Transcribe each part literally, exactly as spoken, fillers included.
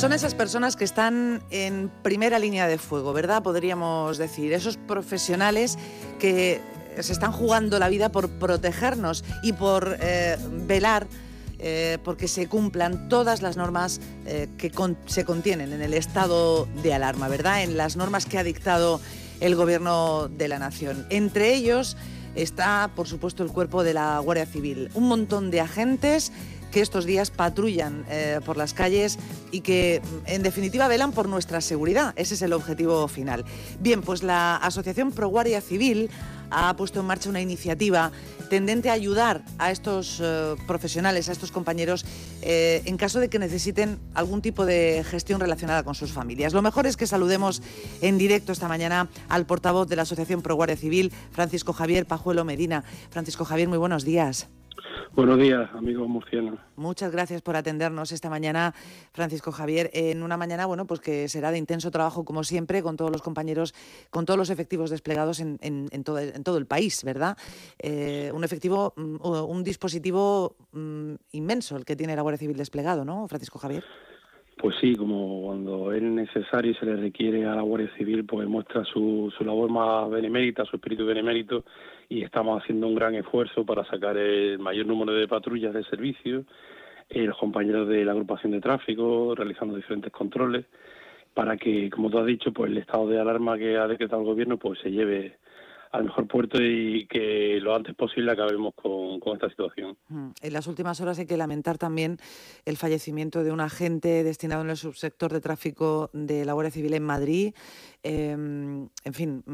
Son esas personas que están en primera línea de fuego, ¿verdad? Podríamos decir, esos profesionales que se están jugando la vida por protegernos y por eh, velar eh, porque se cumplan todas las normas eh, que con, se contienen en el estado de alarma, ¿verdad? En las normas que ha dictado el Gobierno de la Nación. Entre ellos está, por supuesto, el cuerpo de la Guardia Civil. Un montón de agentes que estos días patrullan eh, por las calles y que, en definitiva, velan por nuestra seguridad. Ese es el objetivo final. Bien, pues la Asociación Pro Guardia Civil ha puesto en marcha una iniciativa tendente a ayudar a estos eh, profesionales, a estos compañeros, eh, en caso de que necesiten algún tipo de gestión relacionada con sus familias. Lo mejor es que saludemos en directo esta mañana al portavoz de la Asociación Pro Guardia Civil, Francisco Javier Pajuelo Medina. Francisco Javier, muy buenos días. Buenos días, amigos murcianos. Muchas gracias por atendernos esta mañana, Francisco Javier, en una mañana, bueno, pues que será de intenso trabajo, como siempre, con todos los compañeros, con todos los efectivos desplegados en, en, en, todo, en todo el país, ¿verdad? Eh, un efectivo, un dispositivo um, inmenso el que tiene la Guardia Civil desplegado, ¿no, Francisco Javier? Pues sí, como cuando es necesario y se le requiere a la Guardia Civil, pues muestra su, su labor más benemérita, su espíritu benemérito, y estamos haciendo un gran esfuerzo para sacar el mayor número de patrullas de servicio, eh, los compañeros de la agrupación de tráfico, realizando diferentes controles, para que, como tú has dicho, pues el estado de alarma que ha decretado el Gobierno pues se lleve al mejor puerto y que lo antes posible acabemos con, con esta situación. En las últimas horas hay que lamentar también el fallecimiento de un agente destinado en el subsector de tráfico de la Guardia Civil en Madrid. Eh, en fin,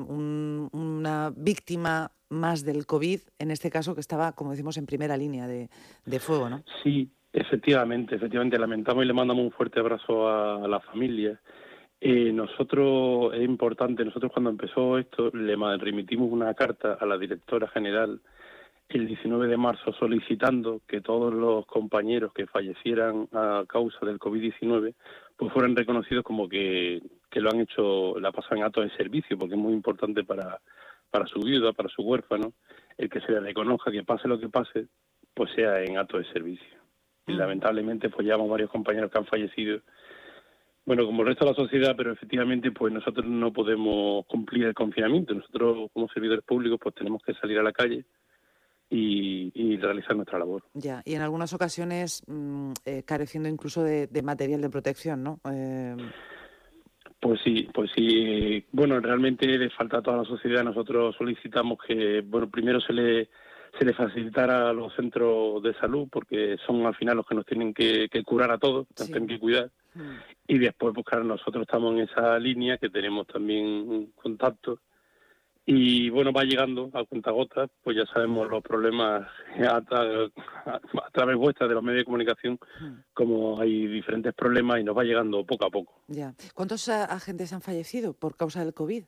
un, una víctima más del COVID, en este caso que estaba, como decimos, en primera línea de, de fuego, ¿no? Sí, efectivamente, efectivamente lamentamos y le mandamos un fuerte abrazo a, a la familia. Eh, nosotros, es importante, nosotros cuando empezó esto le remitimos una carta a la directora general el diecinueve de marzo solicitando que todos los compañeros que fallecieran a causa del COVID diecinueve pues fueran reconocidos como que, que lo han hecho, la pasan en acto de servicio, porque es muy importante para, para su viuda, para su huérfano, el que se le reconozca que pase lo que pase, pues sea en acto de servicio. Y lamentablemente pues llevamos varios compañeros que han fallecido, bueno, como el resto de la sociedad, pero efectivamente pues nosotros no podemos cumplir el confinamiento. Nosotros como servidores públicos pues tenemos que salir a la calle y, y realizar nuestra labor. Ya, y en algunas ocasiones mmm, eh, careciendo incluso de, de material de protección, ¿no? Eh... Pues sí, pues sí. Bueno, realmente le falta a toda la sociedad. Nosotros solicitamos que, bueno, primero se le se le facilitara a los centros de salud, porque son al final los que nos tienen que, que curar a todos, nos Sí. tienen que cuidar. Hmm. Y después, pues claro, nosotros estamos en esa línea, que tenemos también contacto. Y bueno, va llegando a cuentagotas, pues ya sabemos los problemas a, a, a través vuestra de los medios de comunicación, como hay diferentes problemas y nos va llegando poco a poco. Ya. ¿Cuántos agentes han fallecido por causa del COVID?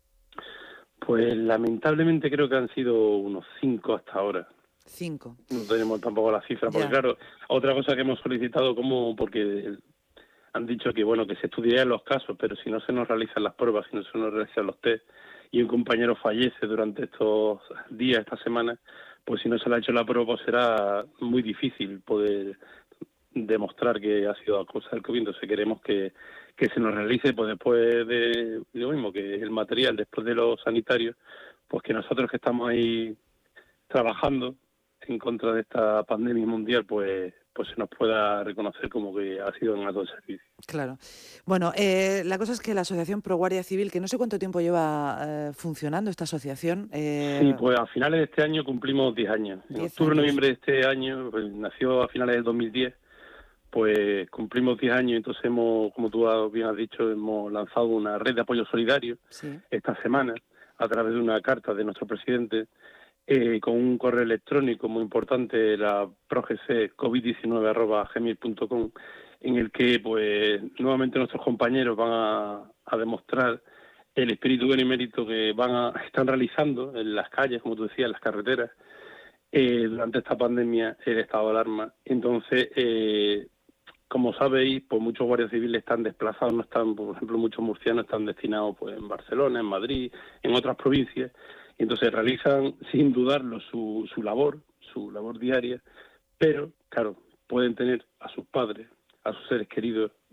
Pues lamentablemente creo que han sido unos cinco hasta ahora. Cinco. No tenemos tampoco la cifra, porque ya. Claro, otra cosa que hemos solicitado, como porque han dicho que bueno que se estudiarían los casos, pero si no se nos realizan las pruebas, si no se nos realizan los test, y un compañero fallece durante estos días, estas semanas, pues si no se le ha hecho la prueba, pues será muy difícil poder demostrar que ha sido a causa del COVID. Entonces queremos que, que se nos realice, pues después de lo mismo, que el material, después de los sanitarios, pues que nosotros que estamos ahí trabajando en contra de esta pandemia mundial, pues pues se nos pueda reconocer como que ha sido en acto de servicio. Claro. Bueno, eh, la cosa es que la Asociación Pro Guardia Civil, que no sé cuánto tiempo lleva eh, funcionando esta asociación... Eh... Sí, pues a finales de este año cumplimos diez años. En octubre, noviembre de este año, pues, nació a finales del dos mil diez, pues cumplimos diez años, entonces hemos, como tú bien has dicho, hemos lanzado una red de apoyo solidario sí. esta semana a través de una carta de nuestro presidente, Eh, con un correo electrónico muy importante, la progc covid diecinueve arroba gmail punto com, en el que pues nuevamente nuestros compañeros van a, a demostrar el espíritu benemérito que van a están realizando en las calles, como tú decías, en las carreteras, eh, durante esta pandemia, el estado de alarma. Entonces, eh, como sabéis, pues muchos guardias civiles están desplazados, no están, por ejemplo, muchos murcianos están destinados pues en Barcelona, en Madrid, en otras provincias. Entonces realizan sin dudarlo su, su labor, su labor diaria, pero claro, pueden tener a sus padres, a sus seres queridos,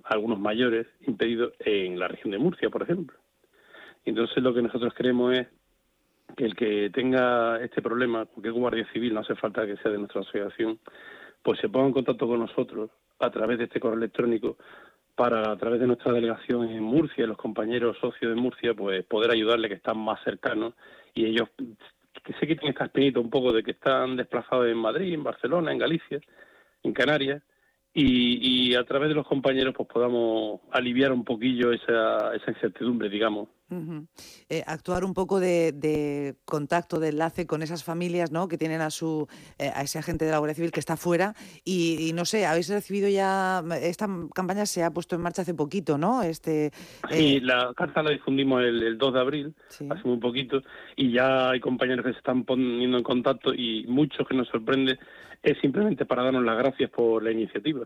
algunos mayores impedidos en la región de Murcia, por ejemplo. Entonces lo que nosotros queremos es que el que tenga este problema, cualquier guardia civil, no hace falta que sea de nuestra asociación, pues se ponga en contacto con nosotros a través de este correo electrónico para, a través de nuestra delegación en Murcia, los compañeros socios de Murcia, pues poder ayudarle, que están más cercanos, y ellos que se quiten esta espinita un poco de que están desplazados en Madrid, en Barcelona, en Galicia, en Canarias, y, y a través de los compañeros pues podamos aliviar un poquillo esa, esa incertidumbre, digamos. Uh-huh. Eh, actuar un poco de, de contacto, de enlace con esas familias, ¿no?, que tienen a su eh, a ese agente de la Guardia Civil que está fuera y, y no sé, habéis recibido ya, esta campaña se ha puesto en marcha hace poquito, ¿no? Este, eh... Sí, la carta la difundimos el, el dos de abril, sí. Hace muy poquito, y ya hay compañeros que se están poniendo en contacto y muchos que nos sorprende es simplemente para darnos las gracias por la iniciativa.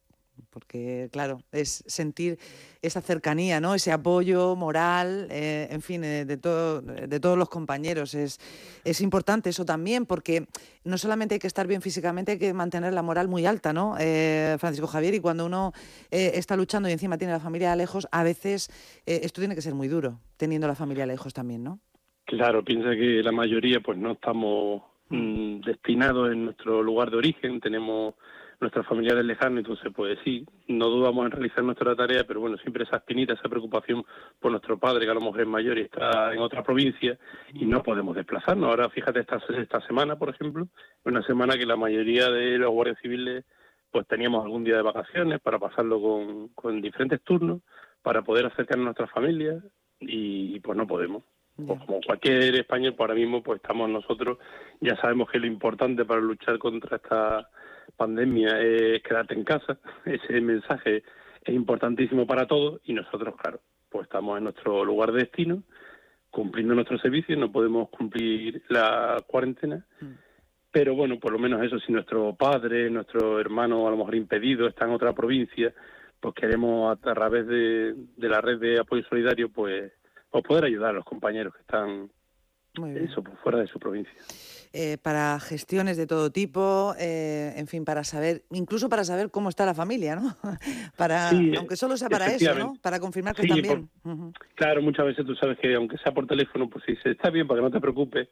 Porque, claro, es sentir esa cercanía, ¿no?, ese apoyo moral, eh, en fin, eh, de, todo, de todos los compañeros. Es, es importante eso también, porque no solamente hay que estar bien físicamente, hay que mantener la moral muy alta, ¿no?, eh, Francisco Javier, y cuando uno eh, está luchando y encima tiene la familia lejos, a veces eh, esto tiene que ser muy duro, teniendo la familia lejos también, ¿no? Claro, piensa que la mayoría pues no estamos mmm, destinados en nuestro lugar de origen, tenemos nuestros familiares lejanos, entonces pues sí, no dudamos en realizar nuestra tarea, pero bueno, siempre esa espinita, esa preocupación por nuestro padre, que a lo mejor es mayor y está en otra provincia y no podemos desplazarnos. Ahora fíjate, esta, esta semana, por ejemplo, una semana que la mayoría de los guardias civiles pues teníamos algún día de vacaciones para pasarlo con, con diferentes turnos, para poder acercarnos a nuestras familias y, y pues no podemos. Pues como cualquier español, pues ahora mismo pues estamos nosotros, ya sabemos que lo importante para luchar contra esta pandemia es quedarte en casa, ese mensaje es importantísimo para todos y nosotros, claro, pues estamos en nuestro lugar de destino, cumpliendo nuestros servicios, no podemos cumplir la cuarentena, mm. pero bueno, por lo menos eso, si nuestro padre, nuestro hermano a lo mejor impedido está en otra provincia, pues queremos a través de, de la red de apoyo solidario, pues, pues poder ayudar a los compañeros que están eso, pues, fuera de su provincia. Eh, para gestiones de todo tipo, eh, en fin, para saber, incluso para saber cómo está la familia, ¿no? Para, sí, aunque solo sea para eso, ¿no? Para confirmar que sí, están bien. Por, uh-huh. Claro, muchas veces tú sabes que aunque sea por teléfono, pues sí, está bien para que no te preocupes.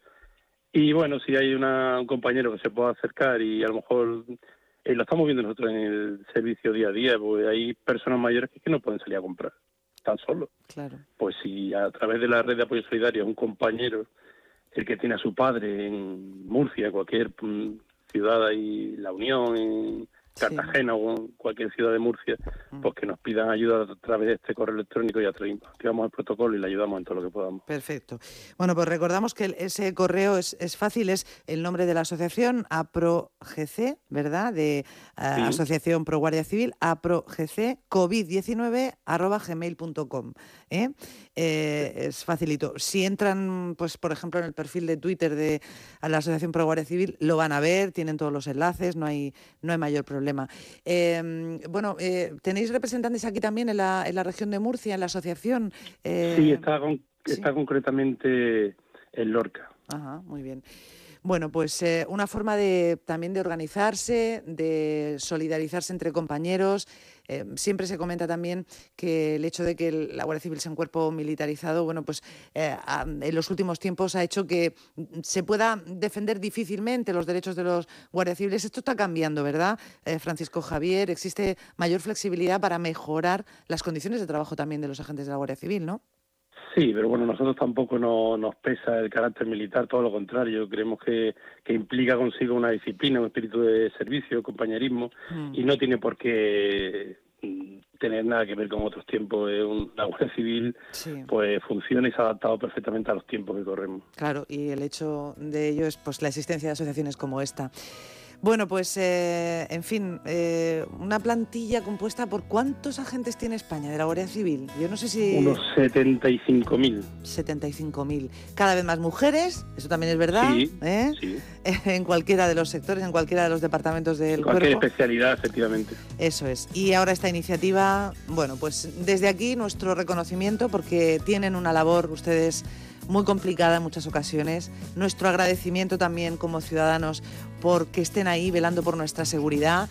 Y bueno, si hay una, un compañero que se pueda acercar y a lo mejor eh, lo estamos viendo nosotros en el servicio día a día, pues hay personas mayores que no pueden salir a comprar, están solos. Claro. Pues si a través de la red de apoyo solidario un compañero, el que tiene a su padre en Murcia, cualquier mm, ciudad ahí, La Unión, en Cartagena sí. o en cualquier ciudad de Murcia, mm. pues que nos pidan ayuda a través de este correo electrónico y activamos el protocolo y le ayudamos en todo lo que podamos. Perfecto. Bueno, pues recordamos que ese correo es, es fácil, es el nombre de la asociación, APROGC, ¿verdad?, de uh, sí. Asociación Pro Guardia Civil, APROGC, covid diecinueve arroba gmail punto com. ¿eh? Eh, sí. Es facilito. Si entran, pues por ejemplo, en el perfil de Twitter de la Asociación Pro Guardia Civil, lo van a ver, tienen todos los enlaces, no hay, no hay mayor problema. Eh, bueno, eh, ¿tenéis representantes aquí también en la, en la región de Murcia, en la asociación? Eh, sí, está, con, está ¿sí? concretamente en Lorca. Ajá, muy bien. Bueno, pues eh, una forma de también de organizarse, de solidarizarse entre compañeros. Eh, siempre se comenta también que el hecho de que el, la Guardia Civil sea un cuerpo militarizado, bueno, pues eh, a, en los últimos tiempos ha hecho que se pueda defender difícilmente los derechos de los guardias civiles. Esto está cambiando, ¿verdad, eh, Francisco Javier? Existe mayor flexibilidad para mejorar las condiciones de trabajo también de los agentes de la Guardia Civil, ¿no? Sí, pero bueno, nosotros tampoco no, nos pesa el carácter militar, todo lo contrario, creemos que, que implica consigo una disciplina, un espíritu de servicio, compañerismo, mm. y no tiene por qué tener nada que ver con otros tiempos. La Guardia Civil sí. pues funciona y se ha adaptado perfectamente a los tiempos que corremos. Claro, y el hecho de ello es pues la existencia de asociaciones como esta. Bueno, pues, eh, en fin, eh, una plantilla compuesta por ¿cuántos agentes tiene España de la Guardia Civil? Yo no sé si... Unos setenta y cinco mil. setenta y cinco mil. Cada vez más mujeres, eso también es verdad, sí, ¿eh? Sí. En cualquiera de los sectores, en cualquiera de los departamentos del cuerpo. Cualquier especialidad, efectivamente. Eso es. Y ahora esta iniciativa, bueno, pues desde aquí nuestro reconocimiento porque tienen una labor ustedes muy complicada en muchas ocasiones. Nuestro agradecimiento también como ciudadanos porque estén ahí velando por nuestra seguridad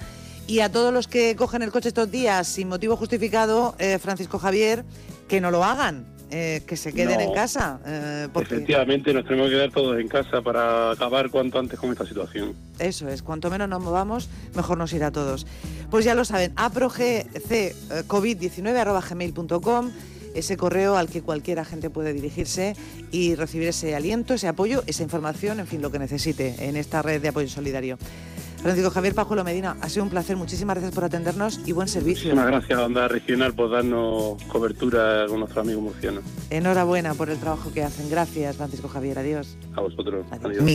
Y a todos los que cogen el coche estos días sin motivo justificado, eh, Francisco Javier, que no lo hagan, eh, que se queden No. en casa. Eh, porque Efectivamente, nos tenemos que quedar todos en casa para acabar cuanto antes con esta situación. Eso es, cuanto menos nos movamos, mejor nos irá a todos. Pues ya lo saben, aprogc covid diecinueve arroba gmail punto com, ese correo al que cualquier agente puede dirigirse y recibir ese aliento, ese apoyo, esa información, en fin, lo que necesite en esta red de apoyo solidario. Francisco Javier Pajuelo Medina, ha sido un placer, muchísimas gracias por atendernos y buen servicio. Muchísimas gracias a Onda Regional por darnos cobertura con nuestros amigos murcianos. Enhorabuena por el trabajo que hacen. Gracias, Francisco Javier, adiós. A vosotros. Adiós. Adiós.